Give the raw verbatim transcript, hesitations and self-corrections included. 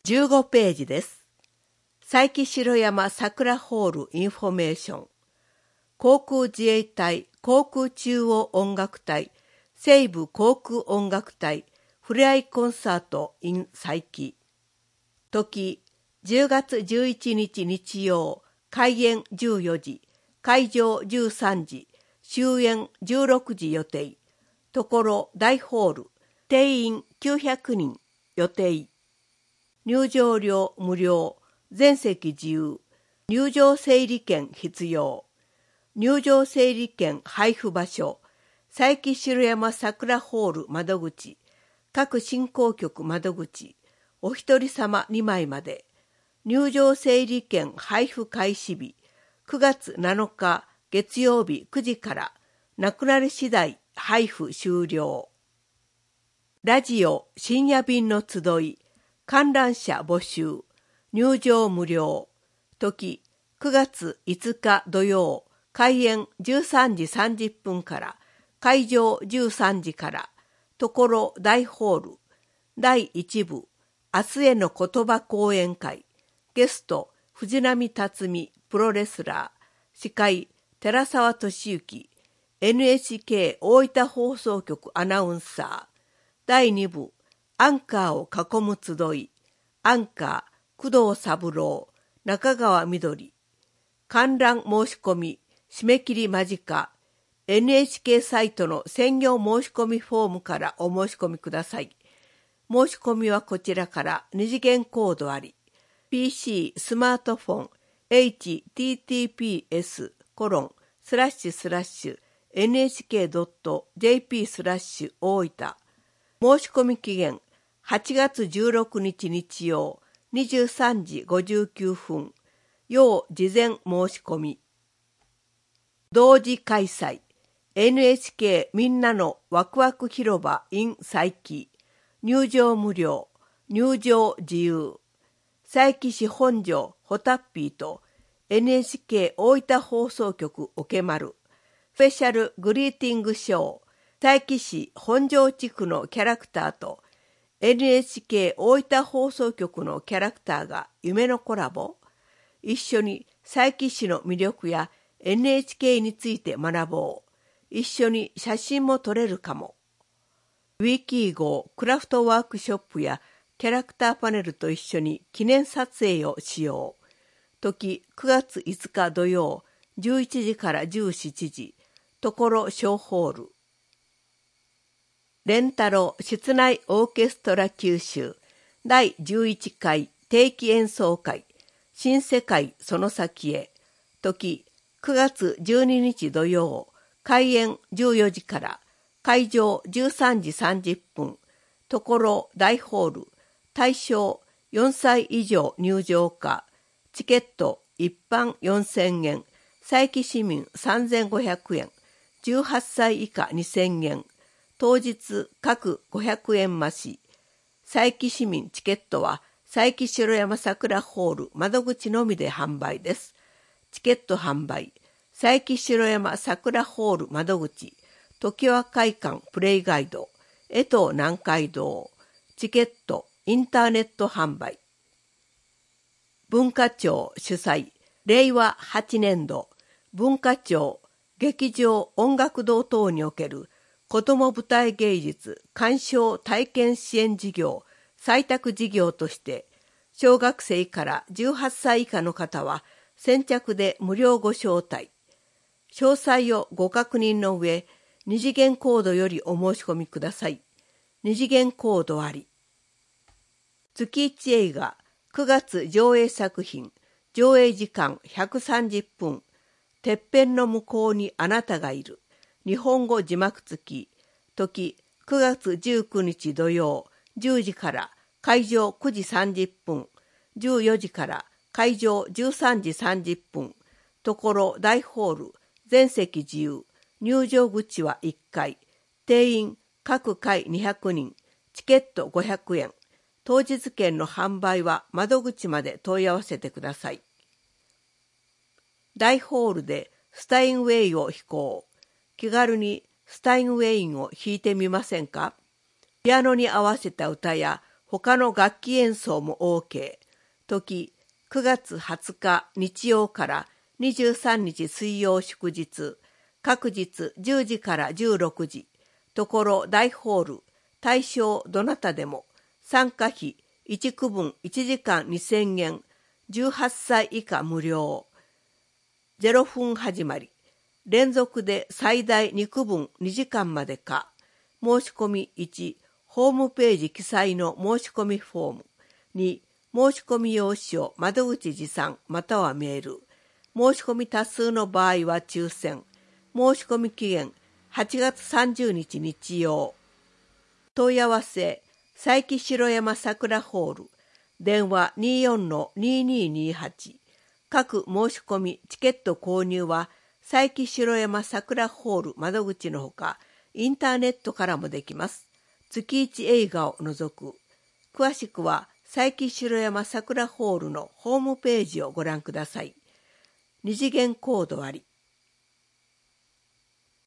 じゅうごページです。佐伯城山桜ホールインフォメーション。航空自衛隊航空中央音楽隊西部航空音楽隊ふれあいコンサート in 佐伯。時じゅうがつじゅういちにち日曜、開演じゅうよじ、会場じゅうさんじ、終演じゅうろくじ予定。ところ大ホール、定員きゅうひゃくにん予定。入場料無料、全席自由、入場整理券必要。入場整理券配布場所、佐伯城山桜ホール窓口、各進行局窓口、お一人様にまいまで。入場整理券配布開始日、くがつなのか月曜日くじから、なくなり次第配布終了。ラジオ深夜便の集い、観覧車募集、入場無料。時くがついつか土曜、開演じゅうさんじさんじゅっぷんから、会場じゅうさんじから、ところ大ホール、だいいち部、明日への言葉講演会、ゲスト、藤波辰巳プロレスラー、司会、寺沢俊之、エヌエイチケー 大分放送局アナウンサー、だいに部、アンカーを囲む集い、アンカー、工藤三郎、中川みどり、観覧申し込み、締め切り間近、エヌエイチケー サイトの専用申し込みフォームからお申し込みください。申し込みはこちらから二次元コードあり、ピーシー、スマートフォン、エイチティーティーピーエスコロンスラッシュスラッシュエヌエイチケードットジェーピースラッシュ大分。申し込み期限はちがつじゅうろくにち日曜にじゅうさんじごじゅうきゅうふん。要事前申し込み。同時開催 エヌエイチケー みんなのワクワク広場 in 佐伯。入場無料、入場自由。佐伯市本庄ホタッピーと エヌエイチケー 大分放送局おけまる。スペシャルグリーティングショー。佐伯市本庄地区のキャラクターと エヌエイチケー 大分放送局のキャラクターが夢のコラボ。一緒に佐伯市の魅力や エヌエイチケー について学ぼう。一緒に写真も撮れるかも。ウィキー号クラフトワークショップやキャラクターパネルと一緒に記念撮影をしよう。時くがついつか土曜じゅういちじからじゅうしちじ。ところ小ホール。レンタロ室内オーケストラ九州だいじゅういちかい定期演奏会新世界その先へ。時くがつじゅうににち土曜、開演じゅうよじから会場じゅうさんじさんじゅっぷん。ところ大ホール。対象よんさい以上入場可。チケット一般よんせんえん。佐伯市民さんぜんごひゃくえん。じゅうはっさい以下にせんえん。当日各ごひゃくえん増し。佐伯市民チケットは佐伯城山桜ホール窓口のみで販売です。チケット販売。佐伯城山桜ホール窓口。常盤会館プレイガイド。江東南海道。チケットインターネット販売。文化庁主催。れいわはちねんど。文化庁劇場音楽堂等における子ども舞台芸術鑑賞体験支援事業採択事業として小学生からじゅうはっさい以下の方は先着で無料ご招待。詳細をご確認の上、二次元コードよりお申し込みください。二次元コードあり。月一映画くがつ上映作品上映時間ひゃくさんじゅっぷん。てっぺんの向こうにあなたがいる。日本語字幕付き。時くがつじゅうくにち土曜じゅうじから会場くじさんじゅっぷん。じゅうよじから会場じゅうさんじさんじゅっぷん。ところ大ホール。全席自由。入場口はいっかい。定員各回にひゃくにん。チケットごひゃくえん。当日券の販売は窓口まで問い合わせてください。大ホールでスタインウェイを弾こう。気軽にスタインウェインを弾いてみませんか？ピアノに合わせた歌や他の楽器演奏も OK。時、くがつはつか日曜からにじゅうさんにち水曜祝日、各日じゅうじからじゅうろくじ、ところ大ホール、対象どなたでも、参加費いちくぶんいちじかんにせんえん、じゅうはっさい以下無料。ゼロふん始まり、連続で最大にくぶんにじかんまでか。申し込みいち、ホームページ記載の申し込みフォーム。に、申し込み用紙を窓口持参またはメール。申し込み多数の場合は抽選。申し込み期限はちがつさんじゅうにち日曜。問い合わせ、佐伯城山桜ホール。電話 にじゅうよんのにじゅうににじゅうはち。各申し込み、チケット購入は佐伯城山桜ホール窓口のほか、インターネットからもできます。月いち映画を除く。詳しくは佐伯城山桜ホールのホームページをご覧ください。二次元コードあり。